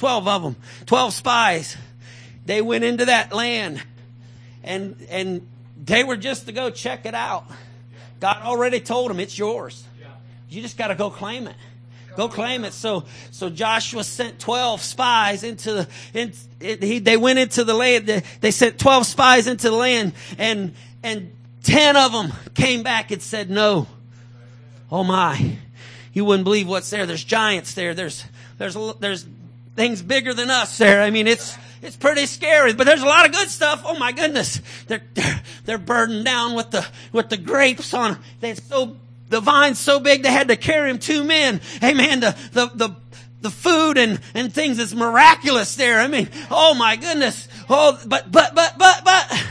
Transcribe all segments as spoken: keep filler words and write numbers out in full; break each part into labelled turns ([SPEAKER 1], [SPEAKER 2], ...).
[SPEAKER 1] twelve of them, twelve spies. They went into that land and, and they were just to go check it out. God already told them it's yours. You just got to go claim it. Go claim it. So, so Joshua sent twelve spies into the, in, it, he, they went into the land. They, they sent twelve spies into the land, and, and ten of them came back and said, no. Oh my. You wouldn't believe what's there. There's giants there. There's, there's, there's things bigger than us there. I mean, it's, it's pretty scary, but there's a lot of good stuff. Oh my goodness. They're, they're, they're burdened down with the, with the grapes on, they're so The vine's so big they had to carry him two men. Amen. The, the, the, the food and, and things is miraculous there. I mean, oh my goodness. Oh, but, but, but, but, but.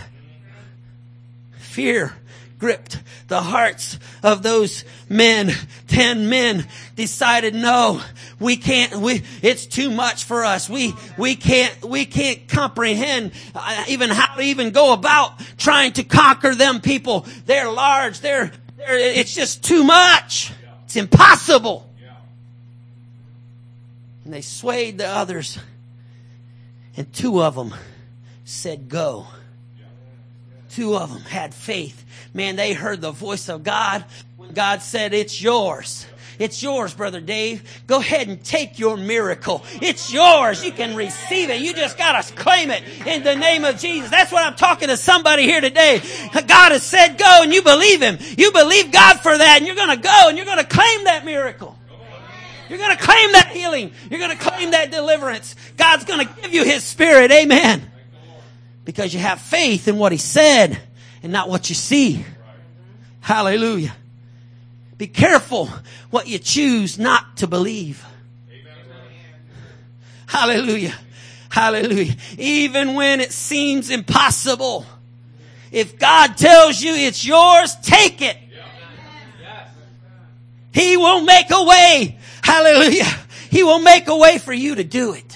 [SPEAKER 1] Fear gripped the hearts of those men. Ten men decided, no, we can't, we, it's too much for us. We, we can't, we can't comprehend uh, even how to even go about trying to conquer them people. They're large. They're, It's just too much. It's impossible. And they swayed the others. And two of them said, go. Two of them had faith. Man, they heard the voice of God when God said, it's yours. It's yours, Brother Dave. Go ahead and take your miracle. It's yours. You can receive it. You just got to claim it in the name of Jesus. That's what I'm talking to somebody here today. God has said go, and you believe Him. You believe God for that, and you're going to go, and you're going to claim that miracle. You're going to claim that healing. You're going to claim that deliverance. God's going to give you His Spirit. Amen. Because you have faith in what He said and not what you see. Hallelujah. Be careful what you choose not to believe. Amen. Hallelujah. Hallelujah. Even when it seems impossible, if God tells you it's yours, take it. He will make a way. Hallelujah. He will make a way for you to do it.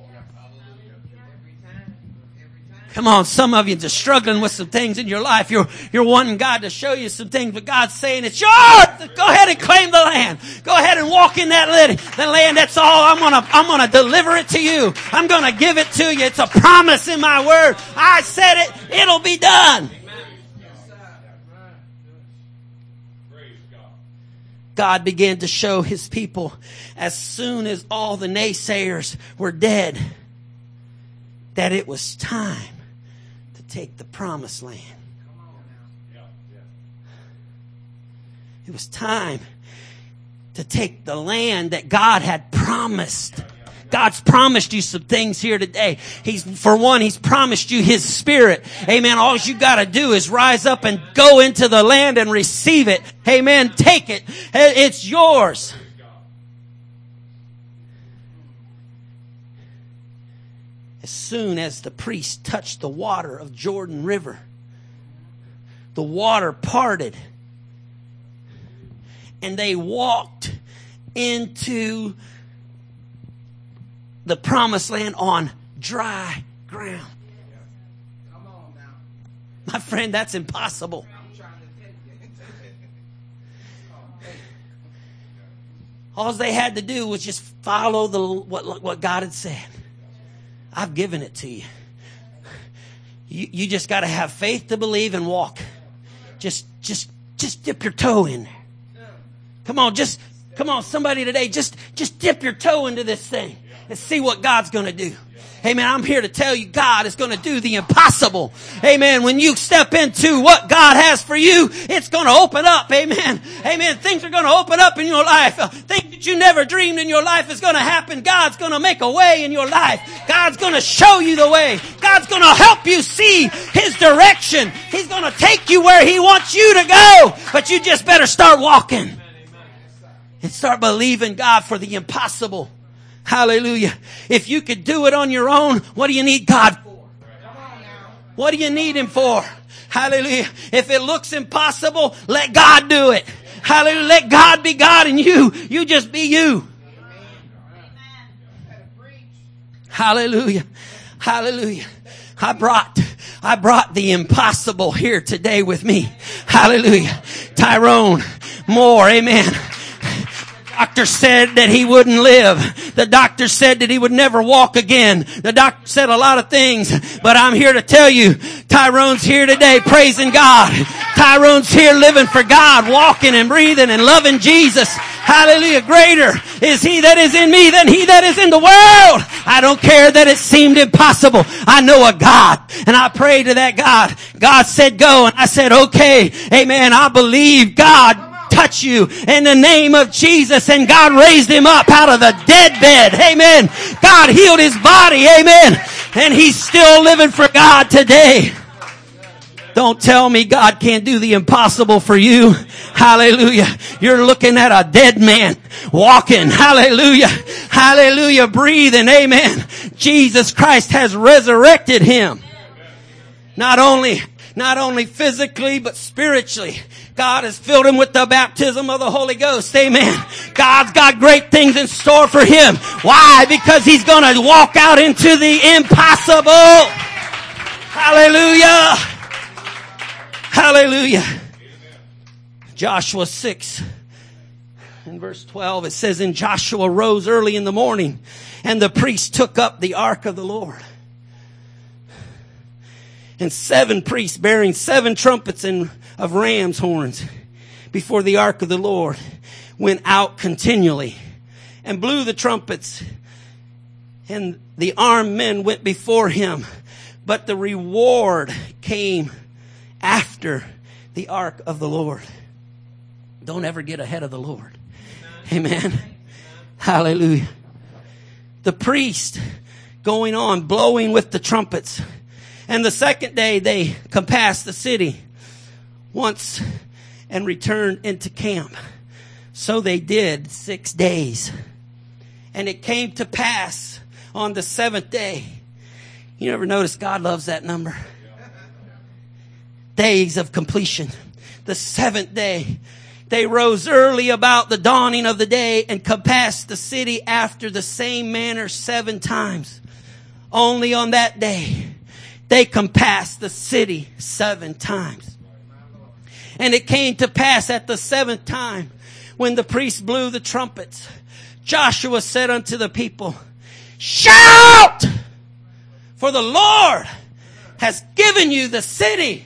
[SPEAKER 1] Come on, some of you are struggling with some things in your life. You're, you're wanting God to show you some things, but God's saying it's yours. Go ahead and claim the land. Go ahead and walk in that land. The land, that's all. I'm gonna, I'm gonna deliver it to you. I'm gonna give it to you. It's a promise in my word. I said it. It'll be done. God began to show His people as soon as all the naysayers were dead that it was time take the promised land. It was time to take the land that God had promised. God's promised you some things here today. He's, for one, He's promised you His Spirit. Amen. All you gotta do is rise up and go into the land and receive it. Amen. Take it. It's yours. As soon as the priest touched the water of Jordan River, the water parted and they walked into the promised land on dry ground. Come on now. My friend, that's impossible. All they had to do was just follow the what, what God had said. I've given it to you. You, you just got to have faith to believe and walk. Just, just, just dip your toe in there. Come on, just, come on, somebody today, just, just dip your toe into this thing and see what God's going to do. Amen. I'm here to tell you God is going to do the impossible. Amen. When you step into what God has for you, it's going to open up. Amen. Amen. Things are going to open up in your life. Things that you never dreamed in your life is going to happen. God's going to make a way in your life. God's going to show you the way. God's going to help you see His direction. He's going to take you where He wants you to go. But you just better start walking and start believing God for the impossible. Hallelujah. If you could do it on your own, what do you need God for? What do you need Him for? Hallelujah. If it looks impossible, let God do it. Hallelujah. Let God be God and you, you just be you. Hallelujah. Hallelujah. I brought, I brought the impossible here today with me. Hallelujah. Tyrone Moore. Amen. doctor said that he wouldn't live. The doctor said that he would never walk again. The doctor said a lot of things, but I'm here to tell you, Tyrone's here today praising God. Tyrone's here living for God, walking and breathing and loving Jesus. Hallelujah. Greater is he that is in me than he that is in the world. I don't care that it seemed impossible. I know a God, and I pray to that God. God said go, and I said okay. Amen. I believe God touch you in the name of Jesus, and God raised him up out of the dead bed. Amen. God healed his body. Amen. And he's still living for God today. Don't tell me God can't do the impossible for you. Hallelujah. You're looking at a dead man walking. Hallelujah. Hallelujah. Breathing. Amen. Jesus Christ has resurrected him. Not only, not only physically, but spiritually. God has filled him with the baptism of the Holy Ghost. Amen. God's got great things in store for him. Why? Because he's going to walk out into the impossible. Hallelujah. Hallelujah. Joshua six in verse twelve, it says, and Joshua rose early in the morning, and the priest took up the ark of the Lord. And seven priests bearing seven trumpets and of ram's horns before the ark of the Lord went out continually and blew the trumpets, and the armed men went before him, but the reward came after the ark of the Lord. Don't ever get ahead of the Lord. Amen. Hallelujah. The priest going on, blowing with the trumpets. And the second day they compassed the city once and returned into camp. So they did six days. And it came to pass on the seventh day. You ever notice God loves that number? Days of completion. The seventh day, they rose early about the dawning of the day and compassed the city after the same manner seven times. Only on that day, they compassed the city seven times. And it came to pass at the seventh time, when the priest blew the trumpets, Joshua said unto the people, shout! For the Lord has given you the city.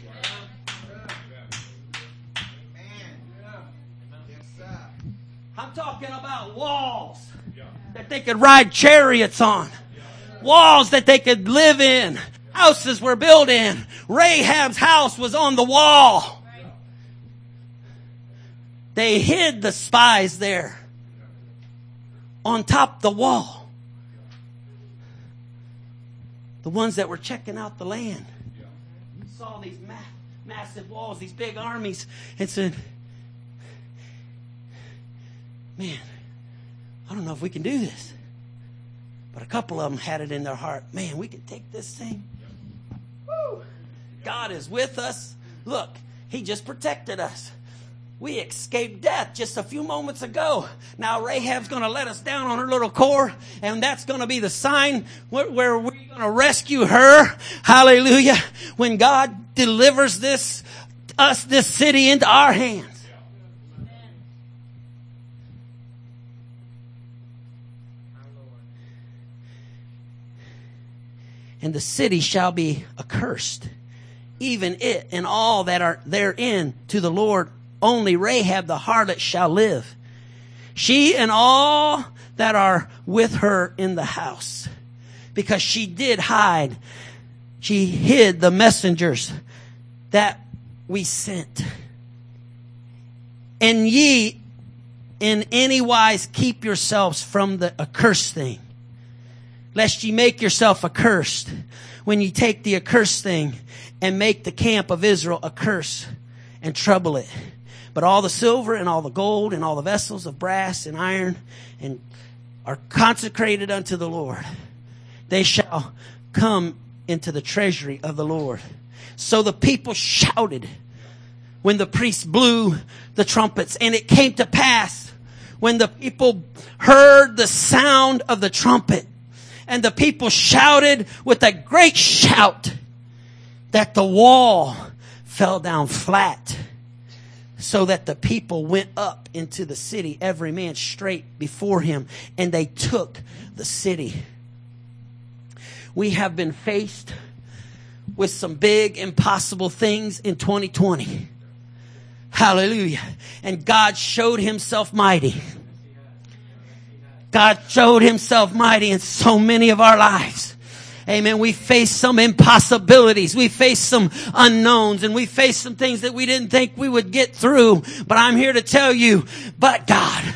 [SPEAKER 1] I'm talking about walls that they could ride chariots on. Walls that they could live in. Houses were built in. Rahab's house was on the wall. They hid the spies there on top of the wall. The ones that were checking out the land. Saw these ma- massive walls, these big armies, and said, man, I don't know if we can do this. But a couple of them had it in their heart. Man, we can take this thing. Woo! God is with us. Look, He just protected us. We escaped death just a few moments ago. Now Rahab's going to let us down on her little core, and that's going to be the sign where, where we're going to rescue her. Hallelujah. When God delivers this, us, this city into our hands. And the city shall be accursed, even it and all that are therein, to the Lord. Only Rahab the harlot shall live, she and all that are with her in the house, because she did hide. She hid the messengers that we sent. And ye in any wise keep yourselves from the accursed thing, lest ye make yourself accursed when ye take the accursed thing and make the camp of Israel a curse and trouble it. But all the silver and all the gold and all the vessels of brass and iron and are consecrated unto the Lord, they shall come into the treasury of the Lord. So the people shouted when the priest blew the trumpets. And it came to pass when the people heard the sound of the trumpet, and the people shouted with a great shout, that the wall fell down flat. so that the people went up into the city, every man straight before him, and they took the city. We have been faced with some big, impossible things in twenty twenty. Hallelujah. And God showed himself mighty. God showed himself mighty in so many of our lives. Amen. We face some impossibilities. We face some unknowns, and we face some things that we didn't think we would get through. But I'm here to tell you, but God.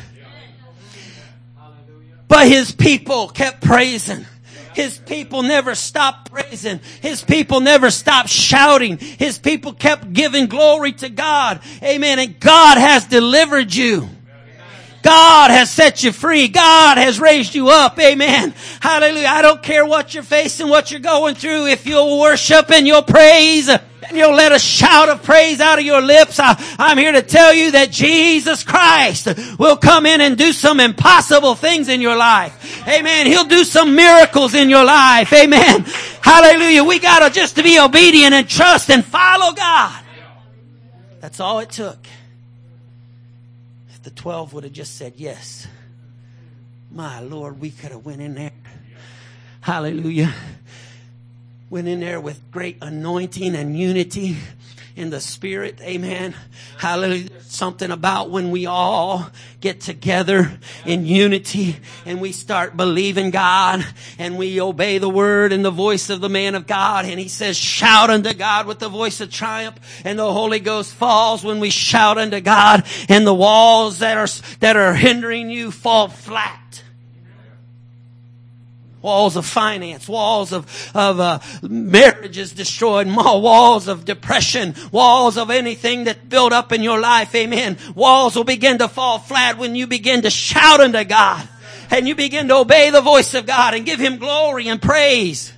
[SPEAKER 1] But his people kept praising. His people never stopped praising. His people never stopped shouting. His people kept giving glory to God. Amen. And God has delivered you. God has set you free. God has raised you up. Amen. Hallelujah. I don't care what you're facing, what you're going through. If you'll worship and you'll praise and you'll let a shout of praise out of your lips, I, I'm here to tell you that Jesus Christ will come in and do some impossible things in your life. Amen. He'll do some miracles in your life. Amen. Hallelujah. We got to just to be obedient and trust and follow God. That's all it took. The twelve would have just said yes. My Lord, we could have went in there. Hallelujah. Went in there with great anointing and unity in the Spirit. Amen. Hallelujah. There's something about when we all get together in unity and we start believing God and we obey the word and the voice of the man of God. And he says, shout unto God with the voice of triumph. And the Holy Ghost falls when we shout unto God, and the walls that are, that are hindering you fall flat. Walls of finance, walls of, of uh, marriages destroyed, walls of depression, walls of anything that built up in your life. Amen. Walls will begin to fall flat when you begin to shout unto God and you begin to obey the voice of God and give him glory and praise.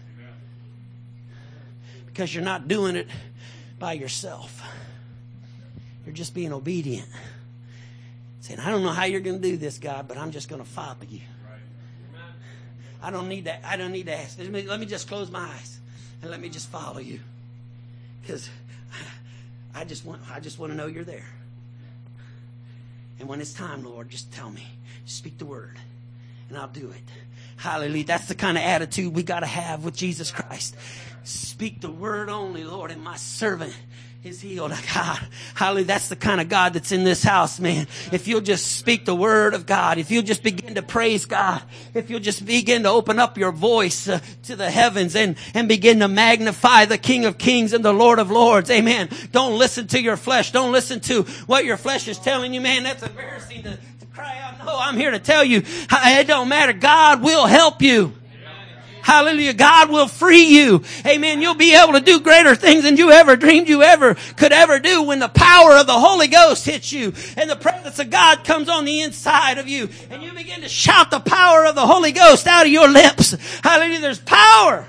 [SPEAKER 1] Because you're not doing it by yourself. You're just being obedient. Saying, I don't know how you're going to do this, God, but I'm just going to follow you. I don't need that. I don't need to ask. Let me, let me just close my eyes and let me just follow you, because I just want. I just want to know you're there. And when it's time, Lord, just tell me. Speak the word, and I'll do it. Hallelujah. That's the kind of attitude we got to have with Jesus Christ. Speak the word only, Lord, and my servant is healed. God, hallelujah. That's the kind of God that's in this house, man. If you'll just speak the word of God, if you'll just begin to praise God, if you'll just begin to open up your voice uh, to the heavens and, and begin to magnify the King of Kings and the Lord of Lords. Amen. Don't listen to your flesh. Don't listen to what your flesh is telling you, man. That's embarrassing to, to cry out. No, I'm here to tell you, it don't matter. God will help you. Hallelujah. God will free you. Amen. You'll be able to do greater things than you ever dreamed you ever could ever do when the power of the Holy Ghost hits you and the presence of God comes on the inside of you and you begin to shout the power of the Holy Ghost out of your lips. Hallelujah. There's power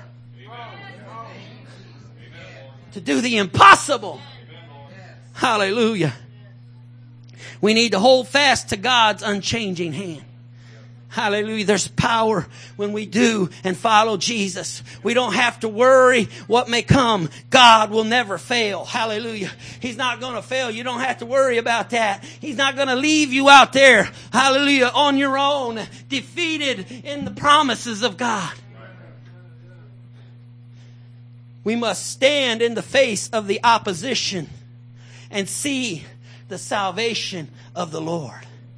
[SPEAKER 1] to do the impossible. Hallelujah. We need to hold fast to God's unchanging hand. Hallelujah. There's power when we do and follow Jesus. We don't have to worry what may come. God will never fail. Hallelujah. He's not going to fail. You don't have to worry about that. He's not going to leave you out there. Hallelujah. On your own, defeated in the promises of God. We must stand in the face of the opposition and see the salvation of the Lord.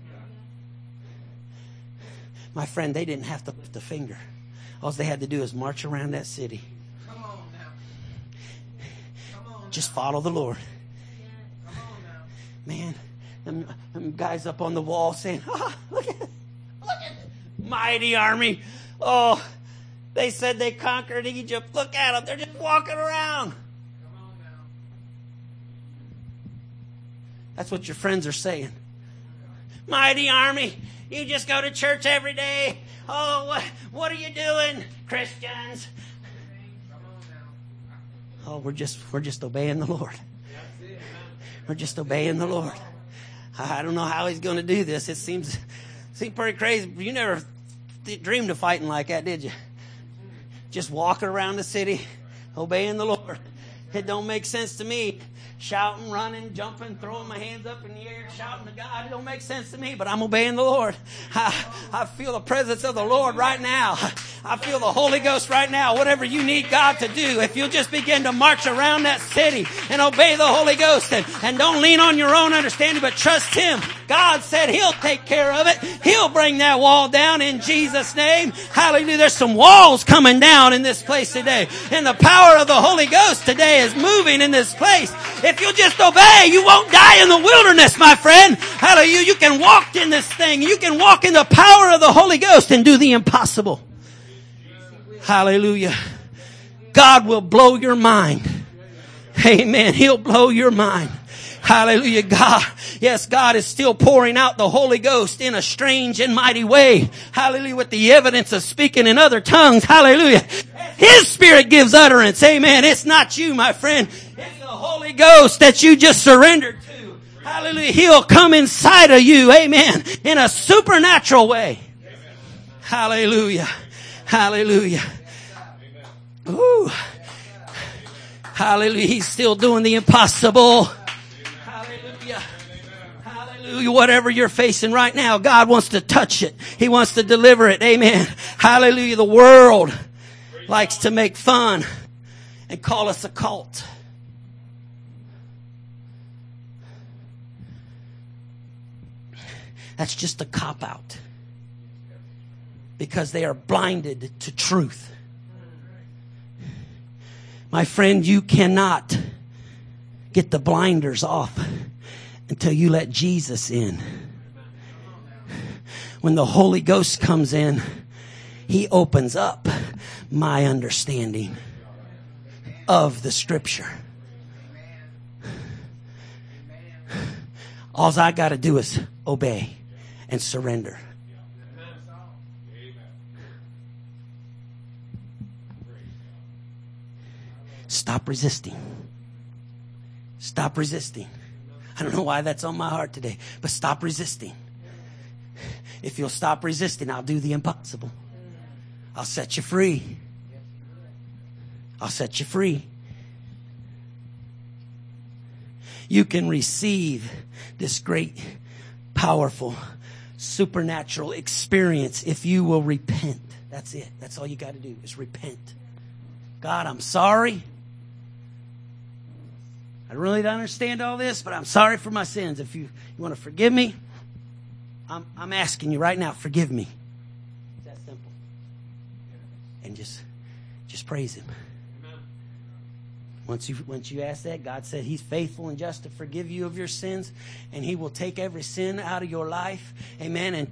[SPEAKER 1] My friend, they didn't have to lift a finger. All they had to do is march around that city. Come on now. Come on Just follow the Lord. Come on now. Man, them, them guys up on the wall saying, oh, look at, look at mighty army. Oh, they said they conquered Egypt. Look at them. They're just walking around. Come on now. That's what your friends are saying. Mighty army. You just go to church every day. Oh, what, what are you doing, Christians? Oh, we're just we're just obeying the Lord. We're just obeying the Lord. I don't know how he's going to do this. It seems seems pretty crazy. You never dreamed of fighting like that, did you? Just walking around the city, obeying the Lord. It don't make sense to me. shouting, running, jumping, throwing my hands up in the air, shouting to God. It don't make sense to me, but I'm obeying the Lord. I, I feel the presence of the Lord right now. I feel the Holy Ghost right now. Whatever you need God to do, if you'll just begin to march around that city and obey the Holy Ghost and, and don't lean on your own understanding, but trust Him. God said He'll take care of it. He'll bring that wall down in Jesus' name. Hallelujah. There's some walls coming down in this place today. And the power of the Holy Ghost today is moving in this place. If you'll just obey, you won't die in the wilderness, my friend. Hallelujah. You can walk in this thing. You can walk in the power of the Holy Ghost and do the impossible. Hallelujah. God will blow your mind. Amen. He'll blow your mind. Hallelujah. God, yes, God is still pouring out the Holy Ghost in a strange and mighty way. Hallelujah. With the evidence of speaking in other tongues. Hallelujah. His Spirit gives utterance. Amen. It's not you, my friend. It's the Holy Ghost that you just surrendered to. Hallelujah. He'll come inside of you. Amen. In a supernatural way. Hallelujah. Hallelujah. Ooh. Hallelujah. He's still doing the impossible. Hallelujah. Hallelujah. Whatever you're facing right now, God wants to touch it. He wants to deliver it. Amen. Hallelujah. The world likes to make fun and call us a cult. That's just a cop-out. Because they are blinded to truth. My friend, you cannot get the blinders off until you let Jesus in. When the Holy Ghost comes in, He opens up my understanding of the Scripture. All I got to do is obey and surrender. Stop resisting. Stop resisting. I don't know why that's on my heart today, but stop resisting. If you'll stop resisting, I'll do the impossible. I'll set you free. I'll set you free. You can receive this great, powerful, supernatural experience if you will repent. That's it. That's all you got to do is repent. God, I'm sorry. I really don't understand all this, but I'm sorry for my sins. If you, you want to forgive me, I'm, I'm asking you right now, forgive me. It's that simple. And just, just praise Him. Amen. Once you, once you ask that, God said He's faithful and just to forgive you of your sins, and He will take every sin out of your life. Amen. And,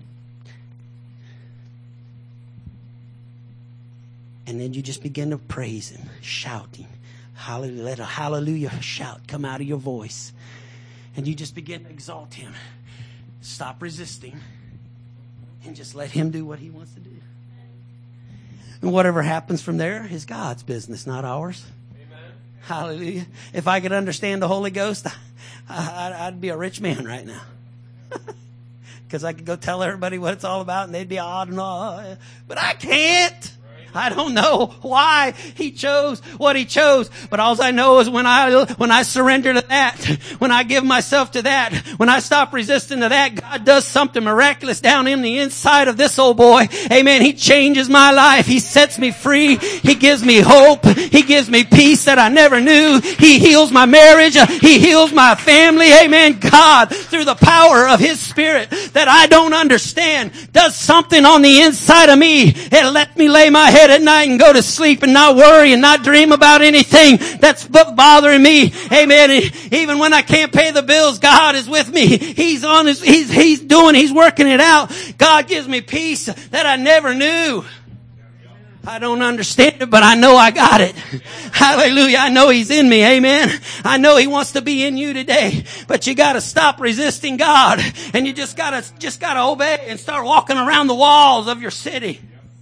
[SPEAKER 1] and then you just begin to praise Him, shouting. Hallelujah. Let a hallelujah shout come out of your voice. And you just begin to exalt Him. Stop resisting. And just let Him do what He wants to do. And whatever happens from there is God's business, not ours. Amen. Hallelujah. If I could understand the Holy Ghost, I, I'd be a rich man right now. Because I could go tell everybody what it's all about and they'd be awed and all. But I can't. I don't know why He chose what He chose, but all I know is when I, when I surrender to that, when I give myself to that, when I stop resisting to that, God does something miraculous down in the inside of this old boy. Amen. He changes my life. He sets me free. He gives me hope. He gives me peace that I never knew. He heals my marriage. He heals my family. Amen. God, through the power of His Spirit that I don't understand, does something on the inside of me and let me lay my head at night and go to sleep and not worry and not dream about anything that's bothering me. Amen. Even when I can't pay the bills, God is with me. He's on his, he's, he's doing, He's working it out. God gives me peace that I never knew. I don't understand it, but I know I got it. Hallelujah. I know He's in me. Amen. I know He wants to be in you today, but you gotta stop resisting God and you just gotta, just gotta obey and start walking around the walls of your city.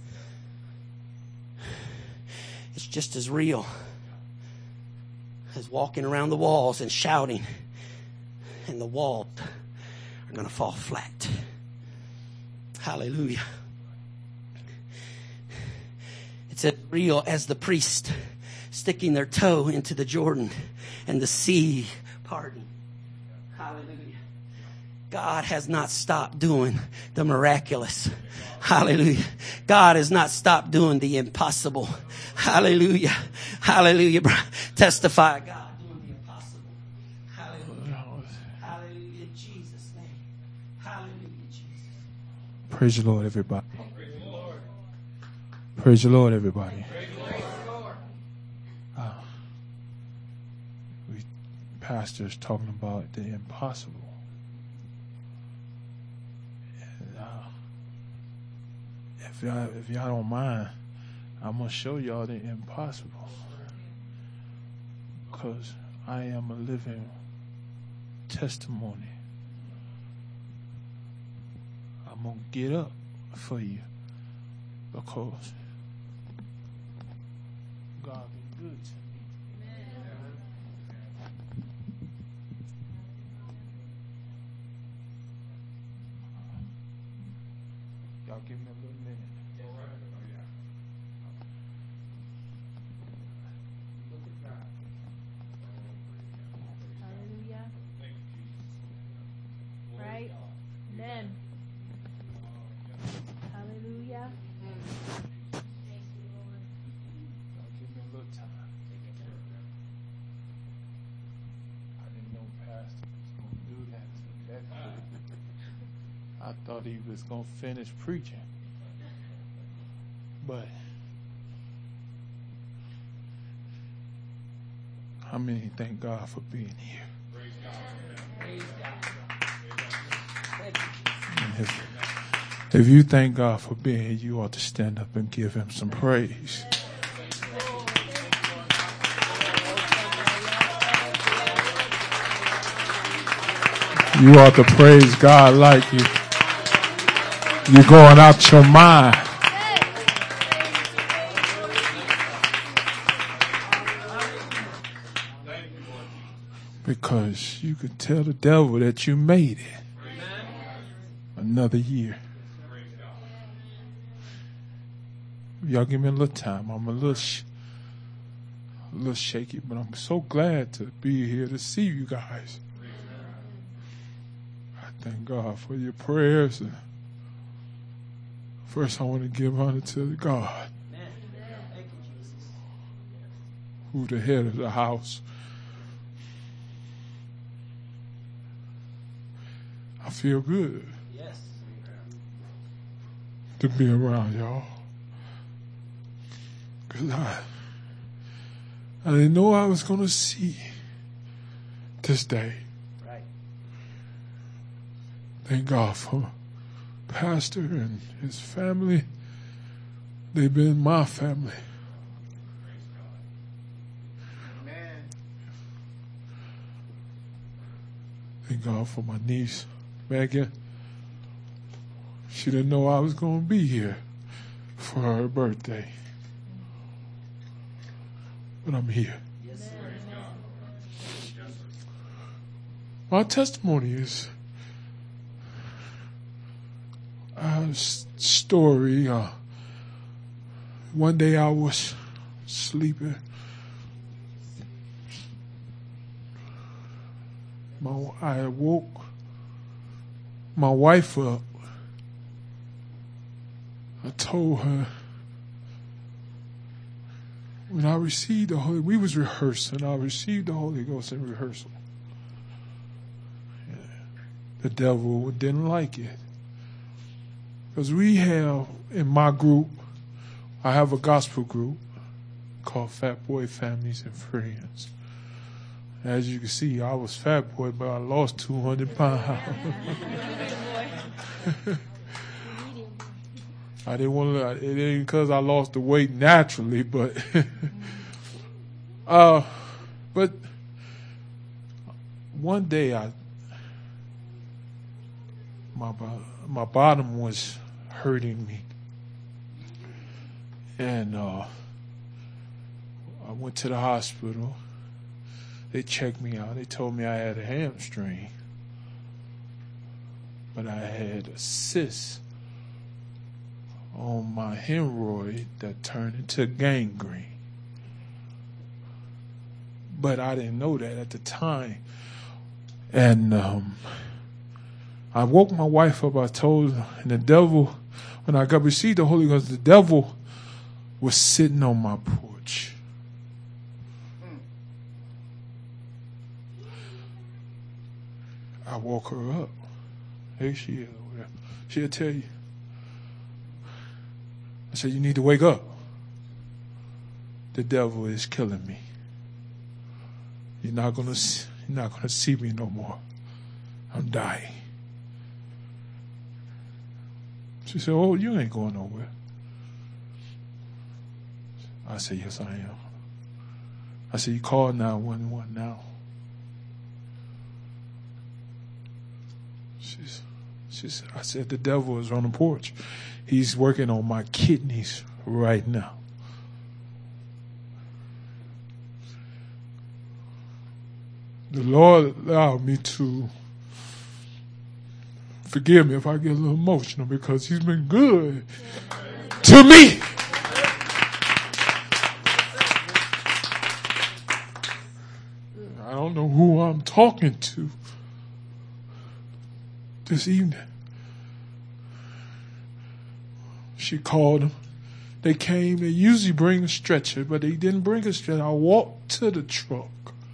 [SPEAKER 1] It's just as real as walking around the walls and shouting, and the walls are going to fall flat. Hallelujah. It's as real as the priest sticking their toe into the Jordan and the sea pardon. Hallelujah. God has not stopped doing the miraculous. Hallelujah. God has not stopped doing the impossible. Hallelujah. Hallelujah. Testify God doing the impossible. Hallelujah. Hallelujah. In Jesus' name. Hallelujah, Jesus.
[SPEAKER 2] Praise the Lord, everybody. Praise the Lord, everybody. Uh, we pastors talking about the impossible. And, uh, if y'all, if y'all don't mind, I'm gonna show y'all the impossible, because I am a living testimony. I'm gonna get up for you because God been good to me. Y'all give me a little minute.
[SPEAKER 3] Hallelujah. Right? Amen. Hallelujah. Thank you, Lord.
[SPEAKER 2] Y'all give me a little time. I didn't know Pastor was going to do that to me that quick. I thought he was going to finish preaching. But how many thank God for being here? And if, if you thank God for being here, you ought to stand up and give him some praise. You ought to praise God like you, you're going out your mind. Because you could tell the devil that you made it another year. Y'all give me a little time. I'm a little, sh- a little shaky, but I'm so glad to be here to see you guys. I thank God for your prayers. And first, I want to give honor to God, who's the head of the house. I feel good
[SPEAKER 1] Yes.
[SPEAKER 2] to be around y'all. Because I, I didn't know I was going to see this day.
[SPEAKER 1] Right.
[SPEAKER 2] Thank God for Pastor and his family. They've been my family.
[SPEAKER 1] Amen.
[SPEAKER 2] Thank God for my niece, Megan. She didn't know I was going to be here for her birthday. But I'm here.
[SPEAKER 1] Yes, sir.
[SPEAKER 2] My testimony is a s- story. Uh, one day I was sleeping. My, I woke my wife up. I told her when I received the Holy, we was rehearsing. I received the Holy Ghost in rehearsal. The devil didn't like it. Because we have, in my group, I have a gospel group called Fat Boy Families and Friends. As you can see, I was fat boy, but I lost two hundred pounds. I didn't want to, it ain't because I lost the weight naturally, but, uh, but one day I, my, my bottom was hurting me. And, uh, I went to the hospital. They checked me out. They told me I had a hamstring. But I had a cyst on my hemorrhoid that turned into gangrene. But I didn't know that at the time. And um, I woke my wife up. I told her, and the devil, when I got received the Holy Ghost, the devil was sitting on my porch. I woke her up. Here she is over there. She'll tell you. I said, you need to wake up. The devil is killing me. You're not gonna, you're not gonna see me no more. I'm dying. She said, oh, you ain't going nowhere. I said, yes, I am. I said, you call nine one one now. She's, she said, I said, the devil is on the porch. He's working on my kidneys right now. The Lord allowed me to, forgive me if I get a little emotional, because he's been good to me. I don't know who I'm talking to this evening. She called them. They came. They usually bring a stretcher, but they didn't bring a stretcher. I walked to the truck.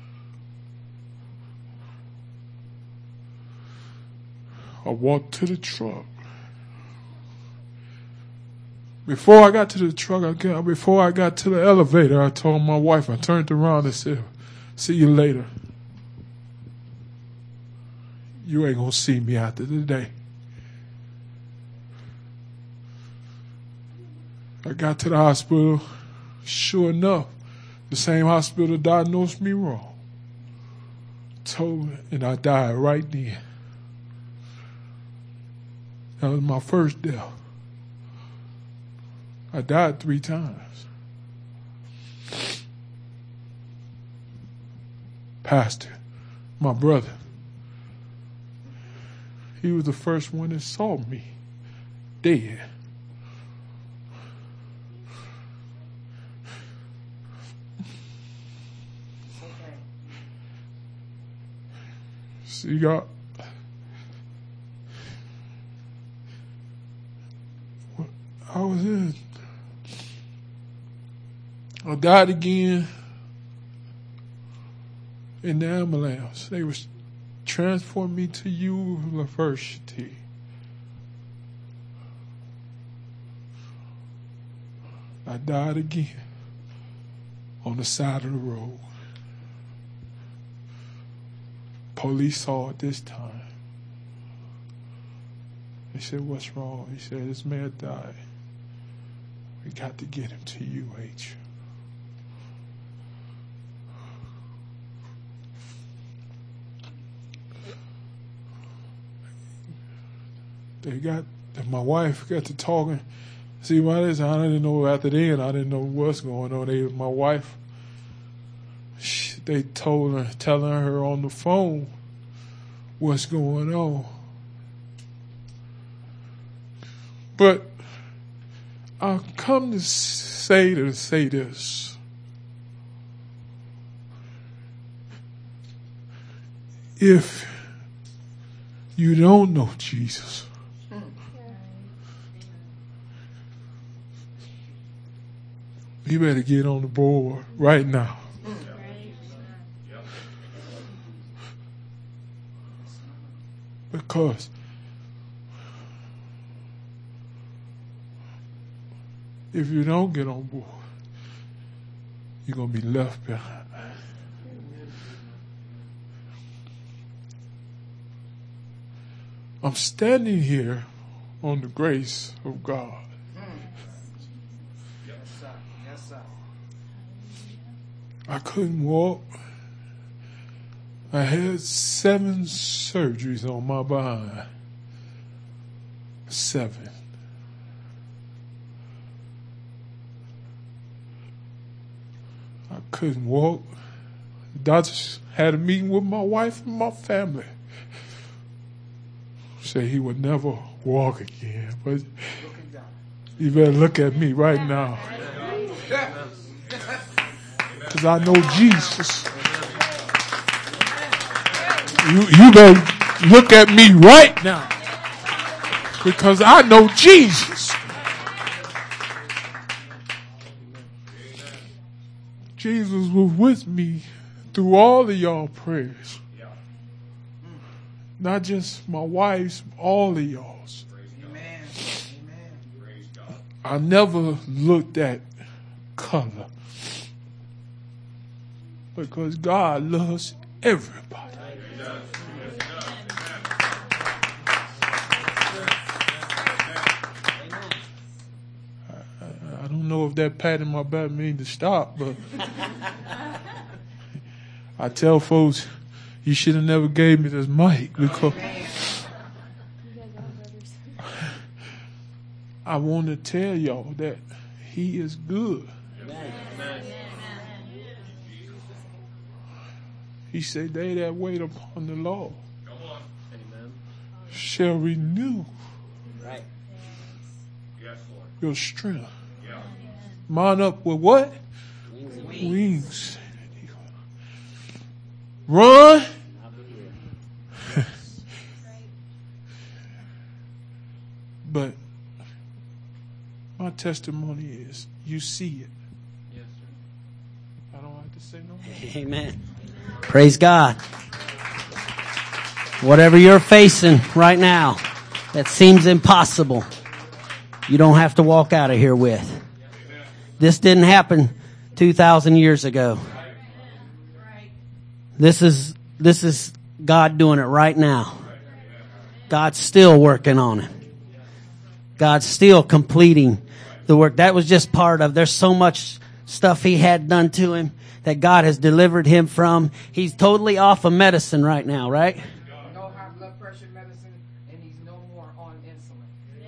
[SPEAKER 2] I walked to the truck. Before I got to the truck, I got, before I got to the elevator, I told my wife, I turned around and said, see you later. You ain't going to see me after today. I got to the hospital. Sure enough, the same hospital diagnosed me wrong. Told me, and I died right then. That was my first death. I died three times. Pastor, my brother, he was the first one that saw me dead. See, God, I was in. I died again in the ambulance. They was transferring me to university. I died again on the side of the road. Police saw it this time. They said, what's wrong? He said, this man died. We got to get him to U H. They got, my wife got to talking. See, by this, I didn't know after then, I didn't know what's going on. They, my wife, she, they told her, telling her on the phone what's going on. But I'll come to say to say this. If you don't know Jesus, you better get on the board right now. Because if you don't get on board, you're going to be left behind. I'm standing here on the grace of God.
[SPEAKER 4] Yes, sir. Yes, sir.
[SPEAKER 2] I couldn't walk. I had seven surgeries on my behind. Seven. I couldn't walk. The doctors had a meeting with my wife and my family. Said he would never walk again. But you better look at me right now. Because I know Jesus. You, you better look at me right now. Because I know Jesus. Jesus was with me through all of y'all prayers. Not just my wife's, all of y'all's. Amen. I never looked at color. Because God loves everybody. I don't know if that pat in my back means to stop, but I tell folks, you should have never gave me this mic because I want to tell y'all that he is good. He said, they that wait upon the Lord shall renew
[SPEAKER 1] Right.
[SPEAKER 2] your strength. Mount up with what?
[SPEAKER 1] Wings.
[SPEAKER 2] Wings. Run. But my testimony is, you see it. Yes, sir. I don't have to say no more.
[SPEAKER 1] Amen. Praise God. Whatever you're facing right now that seems impossible, you don't have to walk out of here with. This didn't happen two thousand years ago. This is, this is God doing it right now. God's still working on it. God's still completing the work. That was just part of, there's so much stuff he had done to him that God has delivered him from. He's totally off of medicine right now, right?
[SPEAKER 4] No high blood pressure medicine, and he's no more on insulin.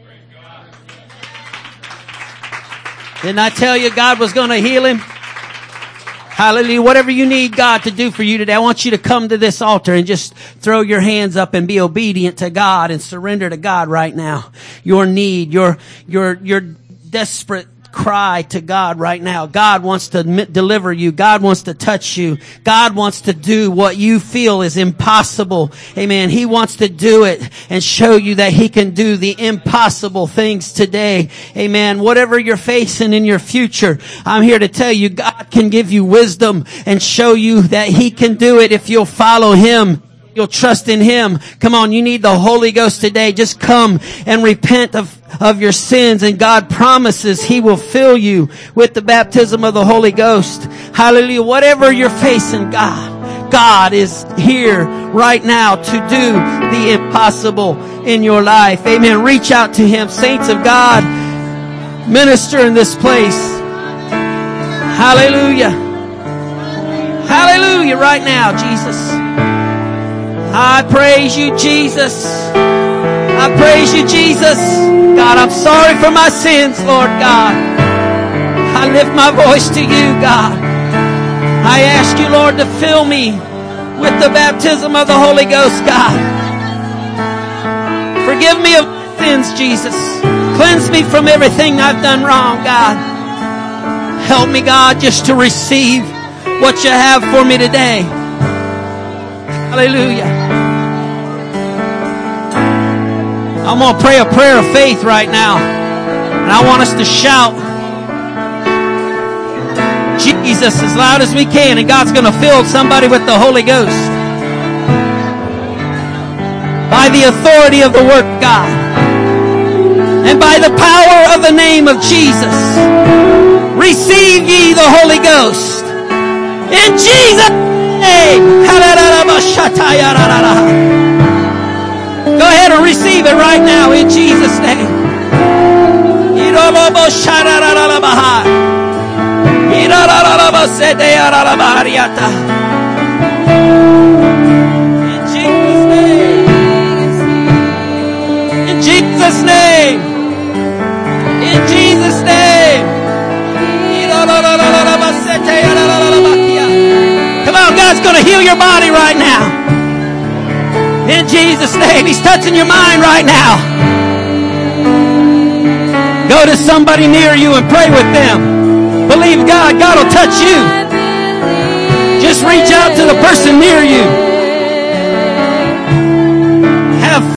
[SPEAKER 1] Didn't I tell you God was going to heal him? Hallelujah. Whatever you need God to do for you today, I want you to come to this altar and just throw your hands up and be obedient to God and surrender to God right now. Your need, your, your, your desperate cry to God right now. God wants to deliver you. God wants to touch you. God wants to do what you feel is impossible. Amen. He wants to do it and show you that he can do the impossible things today. Amen. Whatever you're facing in your future, I'm here to tell you God can give you wisdom and show you that he can do it if you'll follow him. You'll trust in him. Come on, you need the Holy Ghost today. Just come and repent of, of your sins, and God promises he will fill you with the baptism of the Holy Ghost. Hallelujah. Whatever you're facing, God, God is here right now to do the impossible in your life. Amen. Reach out to him. Saints of God, minister in this place. Hallelujah. Hallelujah right now, Jesus. I praise you, Jesus. I praise you, Jesus. God, I'm sorry for my sins, Lord God. I lift my voice to you, God. I ask you, Lord, to fill me with the baptism of the Holy Ghost, God. Forgive me of my sins, Jesus. Cleanse me from everything I've done wrong, God. Help me, God, just to receive what you have for me today. Hallelujah. I'm going to pray a prayer of faith right now. And I want us to shout Jesus as loud as we can. And God's going to fill somebody with the Holy Ghost. By the authority of the Word of God. And by the power of the name of Jesus. Receive ye the Holy Ghost. In Jesus' name. Go ahead and receive it right now in Jesus' name. In Jesus' name. In Jesus' name. In Jesus' name. Come on, God's going to heal your body right now. In Jesus' name. He's touching your mind right now. Go to somebody near you and pray with them. Believe God. God will touch you. Just reach out to the person near you.